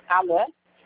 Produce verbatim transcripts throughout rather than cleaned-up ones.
Alô?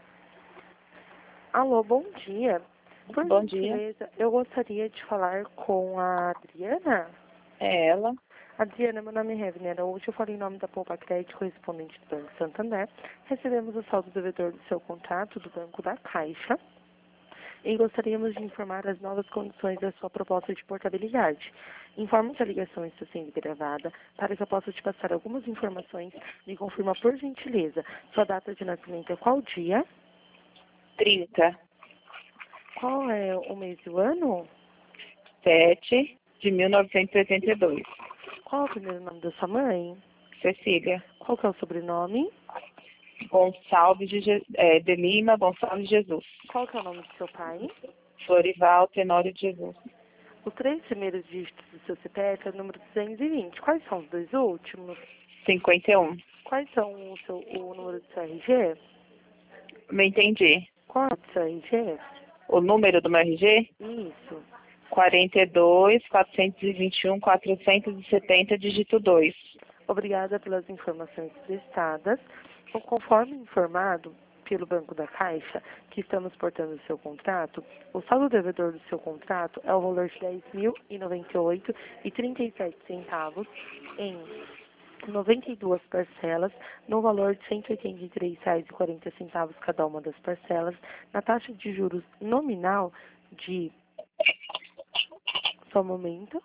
Alô, bom dia. Por Bom dia. gentileza, eu gostaria de falar com a Adriana. É ela. Adriana, meu nome é Revner. Hoje eu falei em nome da Poupa Crédito, correspondente do Banco Santander. Recebemos o saldo devedor do seu contrato do Banco da Caixa e gostaríamos de informar as novas condições da sua proposta de portabilidade. Informo que a ligação está sendo gravada para que eu possa te passar algumas informações. Me confirma, por gentileza, sua data de nascimento é qual dia? trinta. Qual é o mês e o ano? sete de mil novecentos e oitenta e dois. Qual é o primeiro nome da sua mãe? Cecília. Qual que é o sobrenome? Gonçalves de, Je- é, de Lima Gonçalves de Jesus. Qual que é o nome do seu pai? Florival Tenório de Jesus. Os três primeiros dígitos do seu C P F é o número duzentos e vinte. Quais são os dois últimos? cinquenta e um. Quais são o, seu, o número do seu R G? Não entendi. Qual é o do seu R G? O número do meu R G? Isso. quarenta e dois, quatrocentos e vinte e um, quatrocentos e setenta, dígito dois. Obrigada pelas informações prestadas. Então, conforme informado pelo Banco da Caixa, que estamos portando o seu contrato, o saldo devedor do seu contrato é o valor de dez mil e noventa e oito reais e trinta e sete centavos em noventa e duas parcelas, no valor de cento e oitenta e três reais e quarenta centavos cada uma das parcelas, na taxa de juros nominal de... Só um momento.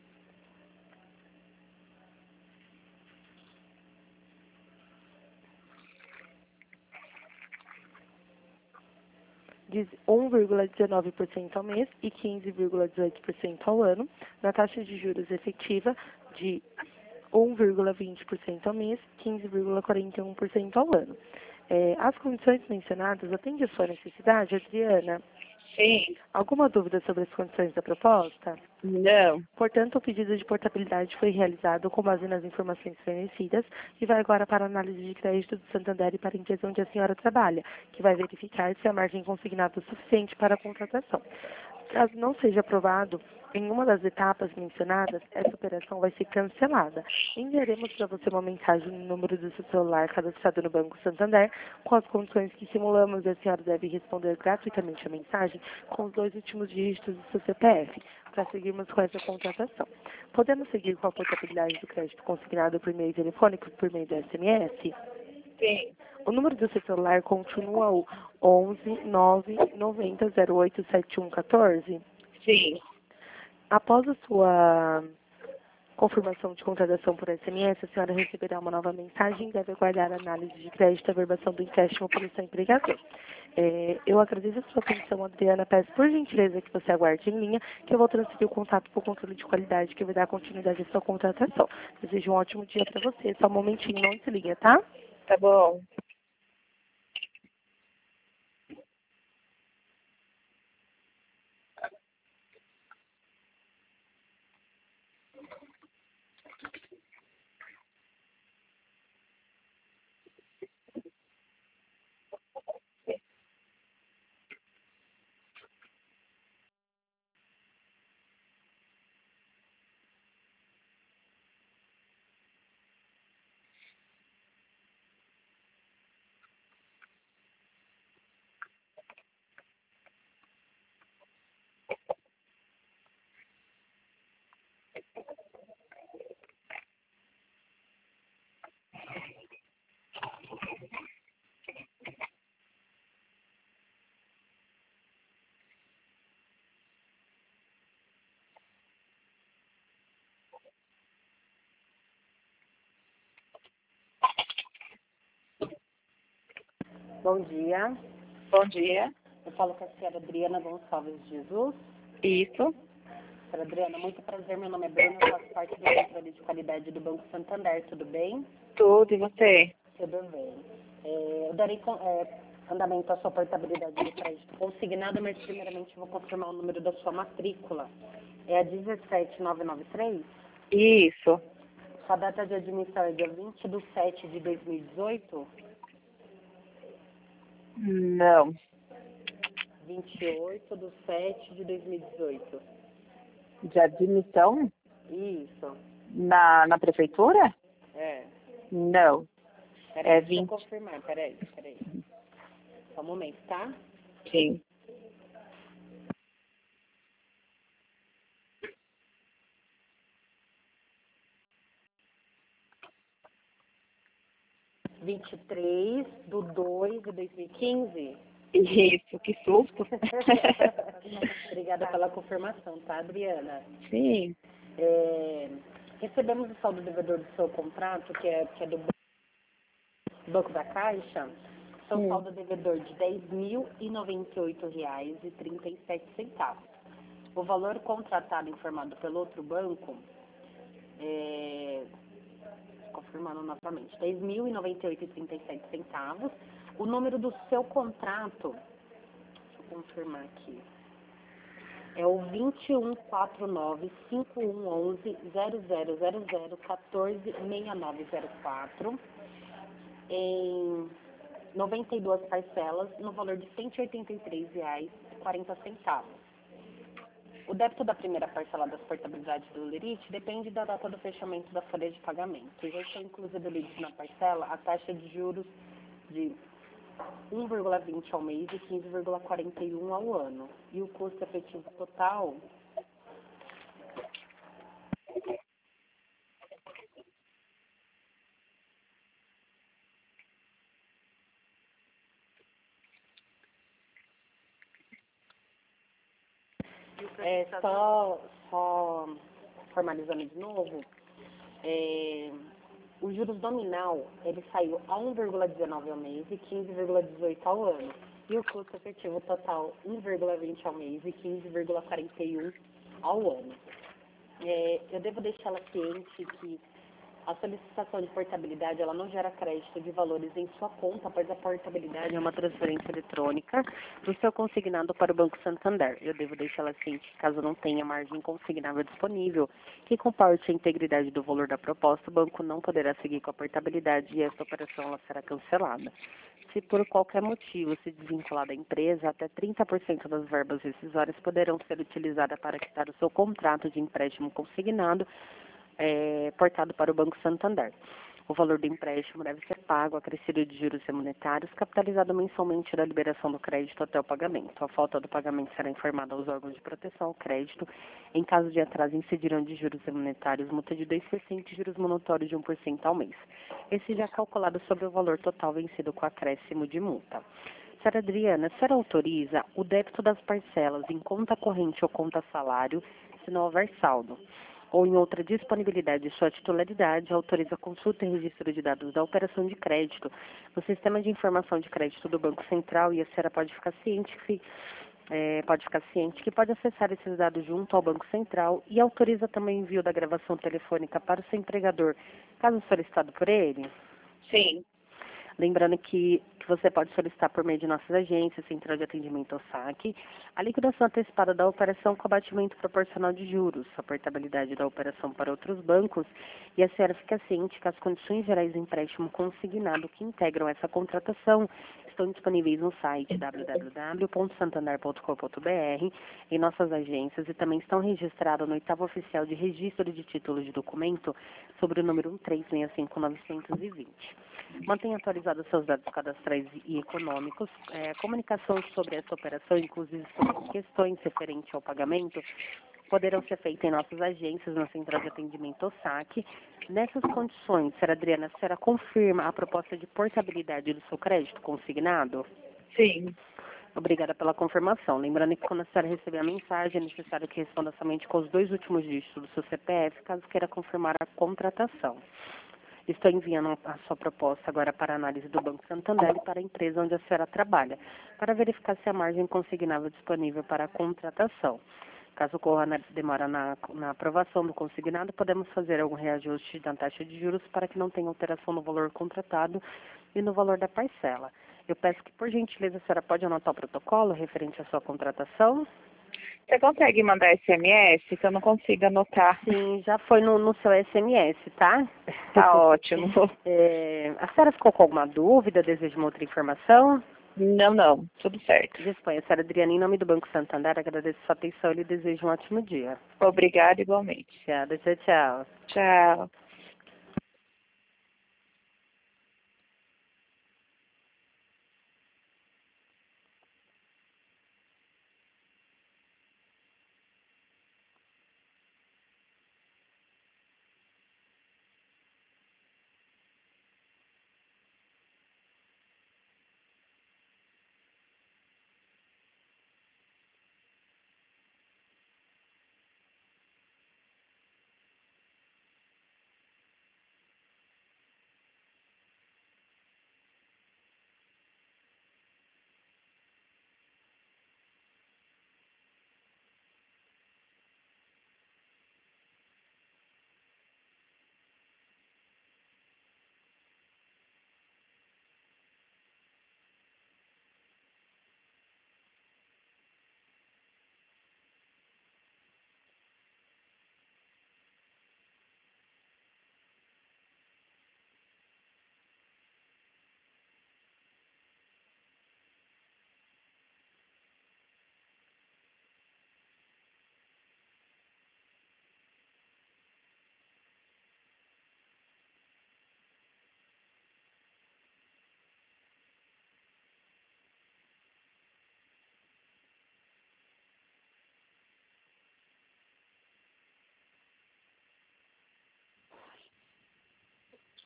De um vírgula dezenove por cento ao mês e quinze vírgula dezoito por cento ao ano, na taxa de juros efetiva de um vírgula vinte por cento ao mês, quinze vírgula quarenta e um por cento ao ano. É, as condições mencionadas atendem a sua necessidade, Adriana? Sim. Alguma dúvida sobre as condições da proposta? Não. Portanto, o pedido de portabilidade foi realizado com base nas informações fornecidas e vai agora para a análise de crédito do Santander e para a empresa onde a senhora trabalha, que vai verificar se a margem consignada é suficiente para a contratação. Caso não seja aprovado em uma das etapas mencionadas, essa operação vai ser cancelada. Enviaremos para você uma mensagem no número do seu celular cadastrado no Banco Santander, com as condições que simulamos, e a senhora deve responder gratuitamente a mensagem com os dois últimos dígitos do seu C P F, para seguirmos com essa contratação. Podemos seguir com a portabilidade do crédito consignado por meio telefônico, por meio do S M S? Sim. O número do seu celular continua o onze nove noventa zero oito sete um um quatro? Sim. Após a sua confirmação de contratação por S M S, a senhora receberá uma nova mensagem e deve aguardar a análise de crédito e a verbação do empréstimo pelo seu empregador. É, eu agradeço a sua atenção, Adriana. Peço por gentileza que você aguarde em linha, que eu vou transferir o contato para o controle de qualidade, que vai dar continuidade à sua contratação. Desejo um ótimo dia para você. Só um momentinho, não desliga, tá? Tá bom. Bom dia. Bom dia. Eu falo com a senhora Adriana Gonçalves de Jesus. Isso. Senhora Adriana, muito prazer. Meu nome é Bruna, eu faço parte do controle de qualidade do Banco Santander. Tudo bem? Tudo. E você? Tudo bem. É, eu darei con- é, andamento à sua portabilidade de crédito consignado, mas primeiramente eu vou confirmar o número da sua matrícula. É a dezessete mil novecentos e noventa e três. Isso. Sua data de admissão é dia vinte de sete de dois mil e dezoito. Não. vinte e oito de sete de dois mil e dezoito. De admissão? Isso. Na, na prefeitura? É. Não. Peraí, É deixa eu vinte. confirmar. Peraí, peraí. Só um momento, tá? Sim. vinte e três do dois de dois mil e quinze. Isso, que susto. Obrigada pela confirmação, tá, Adriana? Sim. É, recebemos o saldo devedor do seu contrato, que é, que é do Banco da Caixa, seu Sim. saldo devedor de dez mil e noventa e oito reais e trinta e sete centavos. O valor contratado informado pelo outro banco, é, confirmando novamente, dez mil e noventa e oito reais e trinta e sete centavos. O número do seu contrato, deixa eu confirmar aqui, é o vinte e um, quarenta e nove, cinquenta e um, onze, zero zero zero zero, quatorze, sessenta e nove zero quatro, em noventa e duas parcelas, no valor de cento e oitenta e três reais e quarenta centavos. O débito da primeira parcela das portabilidades do Lerite depende da data do fechamento da folha de pagamento. Já estão incluídos na parcela a taxa de juros de um vírgula vinte ao mês e quinze vírgula quarenta e um ao ano. E o custo efetivo total é só, só formalizando de novo, é, o juros nominal ele saiu a um vírgula dezenove ao mês e quinze vírgula dezoito ao ano. E o custo efetivo total um vírgula vinte ao mês e quinze vírgula quarenta e um ao ano. É, eu devo deixá-la ciente que a solicitação de portabilidade ela não gera crédito de valores em sua conta, pois a portabilidade é uma transferência eletrônica do seu consignado para o Banco Santander. Eu devo deixá-la ciente que, caso não tenha margem consignável disponível que comporte a integridade do valor da proposta, o banco não poderá seguir com a portabilidade e esta operação ela será cancelada. Se por qualquer motivo se desvincular da empresa, até trinta por cento das verbas rescisórias poderão ser utilizadas para quitar o seu contrato de empréstimo consignado É, portado para o Banco Santander. O valor do empréstimo deve ser pago acrescido de juros monetários, capitalizado mensalmente da liberação do crédito até o pagamento. A falta do pagamento será informada aos órgãos de proteção ao crédito. Em caso de atraso, incidirão de juros monetários multa de dois por cento e juros monotórios de um por cento ao mês. Esse já é calculado sobre o valor total vencido com acréscimo de multa. Senhora Adriana, a senhora autoriza o débito das parcelas em conta corrente ou conta salário, se não houver saldo, ou em outra disponibilidade de sua titularidade, autoriza a consulta e registro de dados da operação de crédito no Sistema de Informação de Crédito do Banco Central, e a senhora pode ficar ciente que, é, pode ficar ciente que pode acessar esses dados junto ao Banco Central, e autoriza também o envio da gravação telefônica para o seu empregador, caso solicitado por ele? Sim. Lembrando que, que você pode solicitar por meio de nossas agências, Central de Atendimento ao saque, a liquidação antecipada da operação com abatimento proporcional de juros, a portabilidade da operação para outros bancos, e a senhora fica ciente que as condições gerais do empréstimo consignado que integram essa contratação estão disponíveis no site w w w ponto santander ponto com ponto b r, em nossas agências, e também estão registradas no oitavo oficial de registro de títulos de documento sobre o número um três seis cinco nove dois zero. Mantenha atualizados seus dados cadastrais e econômicos. É, comunicações sobre essa operação, inclusive sobre questões referentes ao pagamento, poderão ser feitas em nossas agências, na Central de Atendimento ao saque. Nessas condições, senhora Adriana, a senhora confirma a proposta de portabilidade do seu crédito consignado? Sim. Obrigada pela confirmação. Lembrando que quando a senhora receber a mensagem, é necessário que responda somente com os dois últimos dígitos do seu C P F, caso queira confirmar a contratação. Estou enviando a sua proposta agora para a análise do Banco Santander e para a empresa onde a senhora trabalha, para verificar se a margem consignável disponível para a contratação. Caso ocorra na, demora na, na aprovação do consignado, podemos fazer algum reajuste na taxa de juros para que não tenha alteração no valor contratado e no valor da parcela. Eu peço que, por gentileza, a senhora pode anotar o protocolo referente à sua contratação? Você consegue mandar S M S que eu não consigo anotar? Sim, já foi no, no seu S M S, tá? Tá ótimo. É, a senhora ficou com alguma dúvida, deseja uma outra informação? Não, não. Tudo certo. Disponha, senhora Adriana, em nome do Banco Santander, agradeço sua atenção e lhe desejo um ótimo dia. Obrigada igualmente. Obrigada, tchau, tchau. Tchau.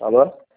Alô?